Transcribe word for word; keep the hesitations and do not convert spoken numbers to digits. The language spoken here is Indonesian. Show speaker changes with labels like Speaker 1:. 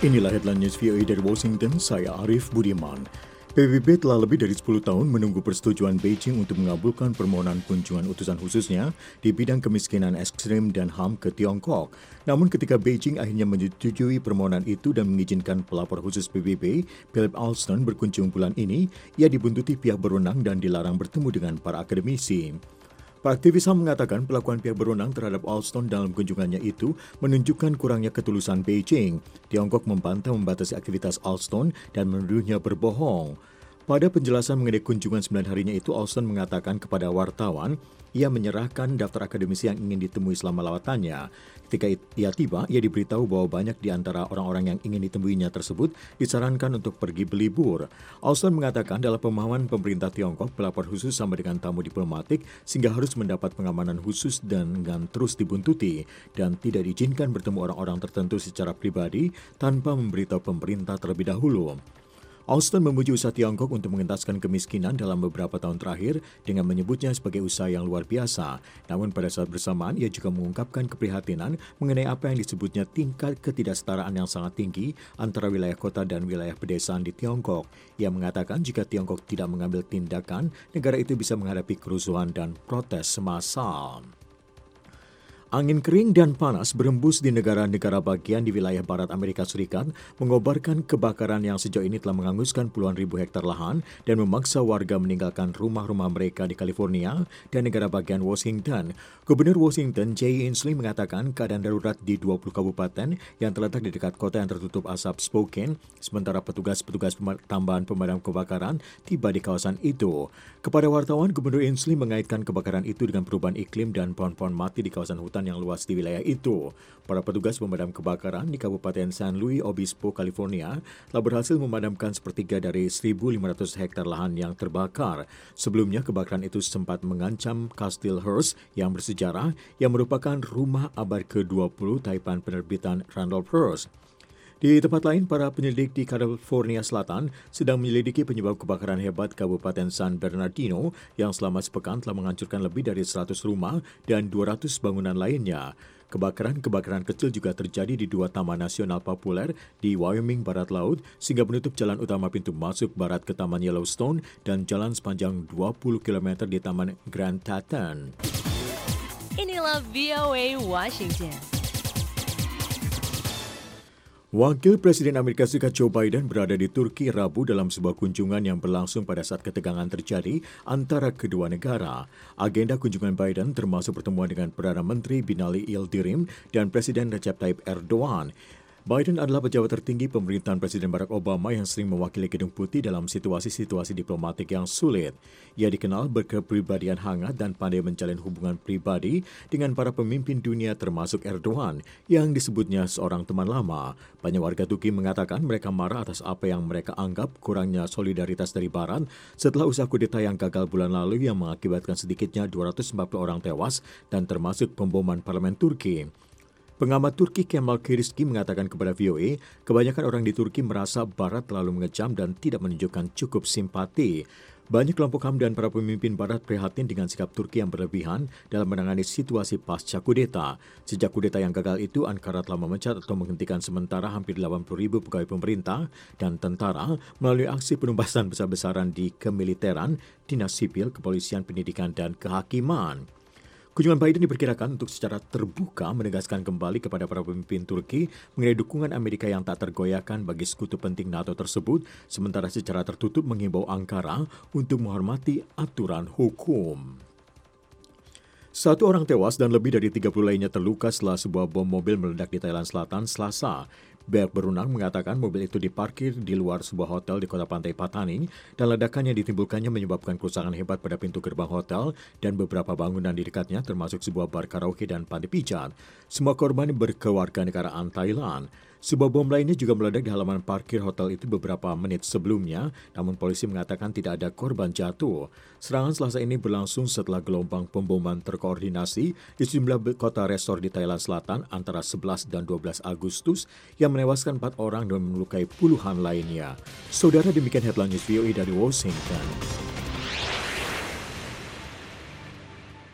Speaker 1: Inilah headline news V O A dari Washington, saya Arif Budiman. P B B telah lebih dari sepuluh tahun menunggu persetujuan Beijing untuk mengabulkan permohonan kunjungan utusan khususnya di bidang kemiskinan ekstrim dan H A M ke Tiongkok. Namun ketika Beijing akhirnya menyetujui permohonan itu dan mengizinkan pelapor khusus P B B, Philip Alston berkunjung bulan ini, ia dibuntuti pihak berwenang dan dilarang bertemu dengan para akademisi. Para aktivis H A M mengatakan pelakuan pihak berwenang terhadap Alston dalam kunjungannya itu menunjukkan kurangnya ketulusan Beijing. Tiongkok membantah membatasi aktivitas Alston dan menuduhnya berbohong. Pada penjelasan mengenai kunjungan sembilan harinya itu, Alston mengatakan kepada wartawan, ia menyerahkan daftar akademisi yang ingin ditemui selama lawatannya. Ketika ia tiba, ia diberitahu bahwa banyak di antara orang-orang yang ingin ditemuinya tersebut disarankan untuk pergi berlibur. Alston mengatakan dalam pemahaman pemerintah Tiongkok, pelapor khusus sama dengan tamu diplomatik sehingga harus mendapat pengamanan khusus dan dengan terus dibuntuti dan tidak diizinkan bertemu orang-orang tertentu secara pribadi tanpa memberitahu pemerintah terlebih dahulu. Alston memuji usaha Tiongkok untuk mengentaskan kemiskinan dalam beberapa tahun terakhir dengan menyebutnya sebagai usaha yang luar biasa. Namun pada saat bersamaan, ia juga mengungkapkan keprihatinan mengenai apa yang disebutnya tingkat ketidaksetaraan yang sangat tinggi antara wilayah kota dan wilayah pedesaan di Tiongkok. Ia mengatakan jika Tiongkok tidak mengambil tindakan, negara itu bisa menghadapi kerusuhan dan protes massal. Angin kering dan panas berembus di negara-negara bagian di wilayah barat Amerika Serikat, mengobarkan kebakaran yang sejauh ini telah menghanguskan puluhan ribu hektar lahan dan memaksa warga meninggalkan rumah-rumah mereka di California dan negara bagian Washington. Gubernur Washington, Jay Inslee, mengatakan keadaan darurat di dua puluh kabupaten yang terletak di dekat kota yang tertutup asap Spokane, sementara petugas-petugas tambahan pemadam kebakaran tiba di kawasan itu. Kepada wartawan, Gubernur Inslee mengaitkan kebakaran itu dengan perubahan iklim dan pohon-pohon mati di kawasan hutan yang luas di wilayah itu. Para petugas pemadam kebakaran di Kabupaten San Luis Obispo, California, telah berhasil memadamkan sepertiga dari seribu lima ratus hektar lahan yang terbakar. Sebelumnya, kebakaran itu sempat mengancam Kastil Hearst yang bersejarah, yang merupakan rumah abad ke dua puluh taipan penerbitan Randolph Hearst. Di tempat lain, para penyelidik di California Selatan sedang menyelidiki penyebab kebakaran hebat Kabupaten San Bernardino yang selama sepekan telah menghancurkan lebih dari seratus rumah dan dua ratus bangunan lainnya. Kebakaran-kebakaran kecil juga terjadi di dua taman nasional populer di Wyoming Barat Laut sehingga menutup jalan utama pintu masuk barat ke Taman Yellowstone dan jalan sepanjang dua puluh kilometer di Taman Grand Teton.
Speaker 2: Inilah V O A Washington.
Speaker 1: Wakil Presiden Amerika Serikat Joe Biden berada di Turki Rabu dalam sebuah kunjungan yang berlangsung pada saat ketegangan terjadi antara kedua negara. Agenda kunjungan Biden termasuk pertemuan dengan Perdana Menteri Binali Yildirim dan Presiden Recep Tayyip Erdogan. Biden adalah pejabat tertinggi pemerintahan Presiden Barack Obama yang sering mewakili Gedung Putih dalam situasi-situasi diplomatik yang sulit. Ia dikenal berkepribadian hangat dan pandai menjalin hubungan pribadi dengan para pemimpin dunia termasuk Erdogan yang disebutnya seorang teman lama. Banyak warga Turki mengatakan mereka marah atas apa yang mereka anggap kurangnya solidaritas dari Barat setelah usaha kudeta yang gagal bulan lalu yang mengakibatkan sedikitnya dua ratus empat puluh orang tewas dan termasuk pemboman parlemen Turki. Pengamat Turki Kemal Kiliçi mengatakan kepada V O A, kebanyakan orang di Turki merasa Barat terlalu mengecam dan tidak menunjukkan cukup simpati. Banyak kelompok H A M dan para pemimpin Barat prihatin dengan sikap Turki yang berlebihan dalam menangani situasi pasca kudeta. Sejak kudeta yang gagal itu, Ankara telah memecat atau menghentikan sementara hampir delapan puluh ribu pegawai pemerintah dan tentara melalui aksi penumpasan besar-besaran di kemiliteran, dinas sipil, kepolisian, pendidikan, dan kehakiman. Kunjungan Biden diperkirakan untuk secara terbuka menegaskan kembali kepada para pemimpin Turki mengenai dukungan Amerika yang tak tergoyahkan bagi sekutu penting NATO tersebut, sementara secara tertutup menghimbau Ankara untuk menghormati aturan hukum. Satu orang tewas dan lebih dari tiga puluh lainnya terluka setelah sebuah bom mobil meledak di Thailand Selatan Selasa. Pihak berwenang mengatakan mobil itu diparkir di luar sebuah hotel di kota pantai Patani dan ledakan yang ditimbulkannya menyebabkan kerusakan hebat pada pintu gerbang hotel dan beberapa bangunan di dekatnya termasuk sebuah bar karaoke dan pantai pijat. Semua korban berkewarganegaraan Thailand. Sebuah bom lainnya juga meledak di halaman parkir hotel itu beberapa menit sebelumnya, namun polisi mengatakan tidak ada korban jatuh. Serangan Selasa ini berlangsung setelah gelombang pemboman terkoordinasi di sejumlah kota resor di Thailand Selatan antara sebelas dan dua belas Agustus yang menewaskan empat orang dan melukai puluhan lainnya. Saudara, demikian headline news V O A dari Washington.